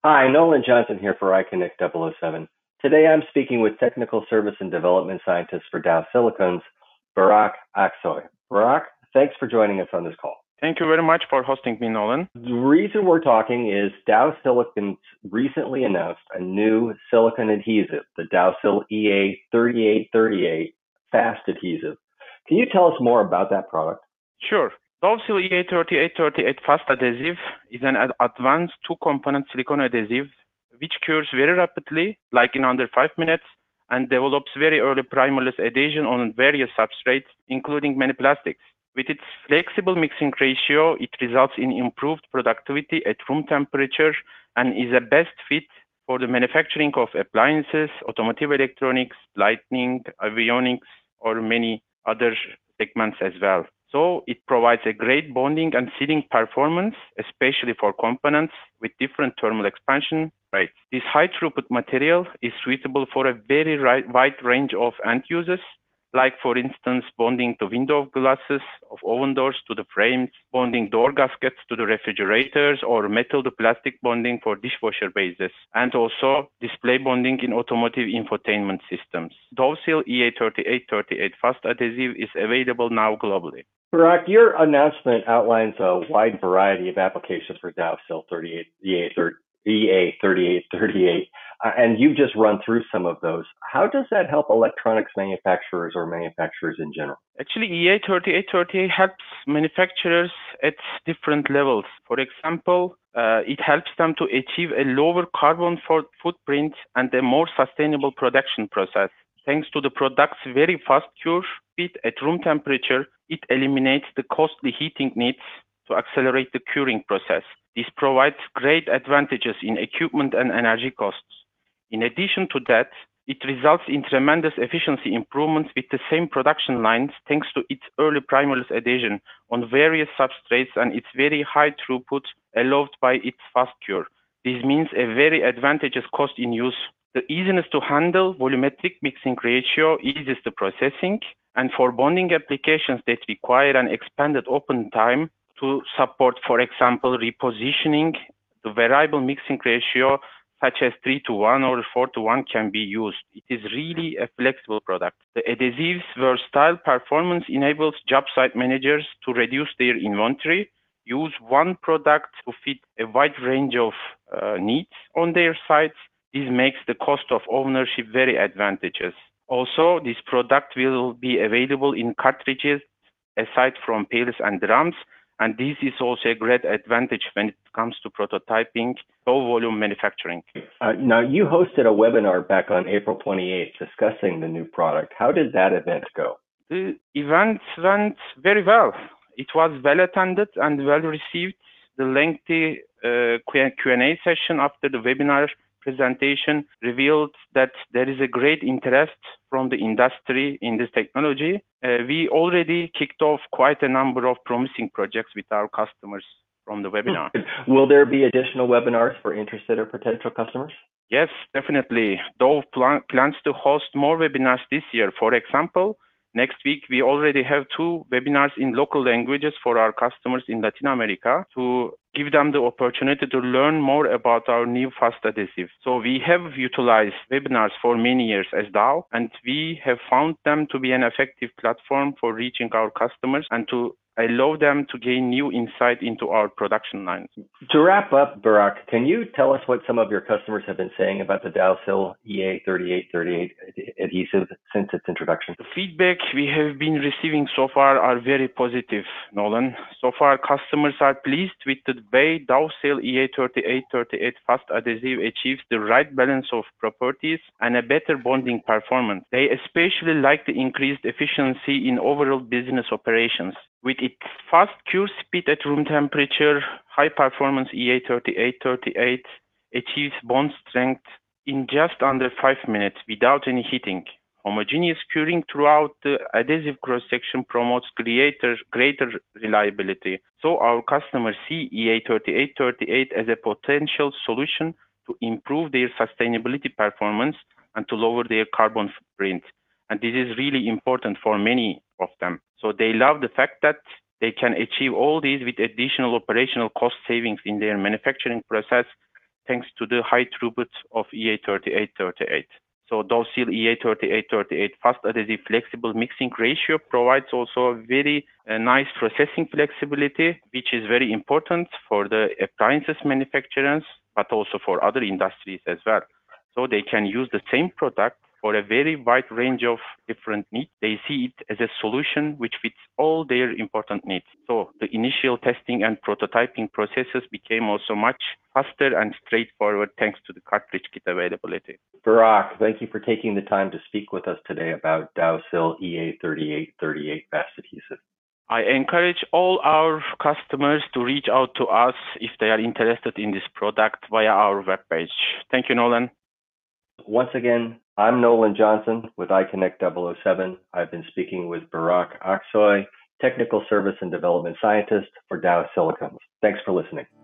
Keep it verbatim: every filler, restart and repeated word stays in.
Hi, Nolan Johnson here for iConnect double oh seven. Today I'm speaking with Technical Service and Development Scientist for Dow Silicon's Barak Aksoy. Barak, thanks for joining us on this call. Thank you very much for hosting me, Nolan. The reason we're talking is Dow Silicon recently announced a new silicon adhesive, the DowSil E A thirty-eight thirty-eight Fast Adhesive. Can you tell us more about that product? Sure. DowSil E A thirty-eight thirty-eight Fast Adhesive is an ad- advanced two-component silicone adhesive which cures very rapidly, like in under five minutes, and develops very early primerless adhesion on various substrates, including many plastics. With its flexible mixing ratio, it results in improved productivity at room temperature and is a best fit for the manufacturing of appliances, automotive electronics, lighting, avionics, or many other segments as well. So it provides a great bonding and sealing performance, especially for components with different thermal expansion rates. This high throughput material is suitable for a very wide range of end users, like for instance, bonding the window glasses of oven doors to the frames, bonding door gaskets to the refrigerators, or metal to plastic bonding for dishwasher bases, and also display bonding in automotive infotainment systems. DowSil E A thirty-eight thirty-eight Fast Adhesive is available now globally. Barak, your announcement outlines a wide variety of applications for DowSil thirty-eight, E A thirty-eight thirty-eight, uh, and you've just run through some of those. How does that help electronics manufacturers or manufacturers in general? Actually, E A thirty-eight thirty-eight helps manufacturers at different levels. For example, uh, it helps them to achieve a lower carbon footprint and a more sustainable production process. Thanks to the product's very fast cure speed at room temperature, it eliminates the costly heating needs to accelerate the curing process. This provides great advantages in equipment and energy costs. In addition to that, it results in tremendous efficiency improvements with the same production lines thanks to its early primerless adhesion on various substrates and its very high throughput allowed by its fast cure. This means a very advantageous cost in use. The easiness to handle volumetric mixing ratio eases the processing, and for bonding applications that require an expanded open time to support, for example, repositioning, the variable mixing ratio such as three to one or four to one can be used. It is really a flexible product. The adhesive's versatile performance enables job site managers to reduce their inventory, use one product to fit a wide range of uh, needs on their sites. This makes the cost of ownership very advantageous. Also, this product will be available in cartridges aside from pails and drums, and this is also a great advantage when it comes to prototyping, low volume manufacturing. Uh, now, you hosted a webinar back on April twenty-eighth discussing the new product. How did that event go? The event went very well. It was well attended and well received. The lengthy uh, Q and A session after the webinar presentation revealed that there is a great interest from the industry in this technology. Uh, we already kicked off quite a number of promising projects with our customers from the webinar. Will there be additional webinars for interested or potential customers? Yes, definitely. Dow plan plans to host more webinars this year. For example, next week, we already have two webinars in local languages for our customers in Latin America to give them the opportunity to learn more about our new fast adhesive. So we have utilized webinars for many years as Dow, and we have found them to be an effective platform for reaching our customers and to allow them to gain new insight into our production lines. To wrap up, Barak, can you tell us what some of your customers have been saying about the DowSil E A thirty-eight thirty-eight adhesive since its introduction? The feedback we have been receiving so far are very positive, Nolan. So far, customers are pleased with the way DowSil E A thirty-eight thirty-eight Fast Adhesive achieves the right balance of properties and a better bonding performance. They especially like the increased efficiency in overall business operations. With its fast cure speed at room temperature, high-performance E A thirty-eight thirty-eight achieves bond strength in just under five minutes without any heating. Homogeneous curing throughout the adhesive cross-section promotes greater, greater reliability. So our customers see E A thirty-eight thirty-eight as a potential solution to improve their sustainability performance and to lower their carbon footprint. And this is really important for many of them. So they love the fact that they can achieve all these with additional operational cost savings in their manufacturing process thanks to the high throughput of E A thirty-eight thirty-eight. So DOWSIL E A thirty-eight thirty-eight fast adhesive flexible mixing ratio provides also a very uh, nice processing flexibility, which is very important for the appliances manufacturers, but also for other industries as well. So they can use the same product for a very wide range of different needs. They see it as a solution which fits all their important needs. So the initial testing and prototyping processes became also much faster and straightforward thanks to the cartridge kit availability. Barak, thank you for taking the time to speak with us today about DOWSIL E A thirty-eight thirty-eight fast adhesive. I encourage all our customers to reach out to us if they are interested in this product via our webpage. Thank you, Nolan. Once again, I'm Nolan Johnson with iConnect double oh seven. I've been speaking with Barak Aksoy, Technical Service and Development Scientist for Dow Silicones. Thanks for listening.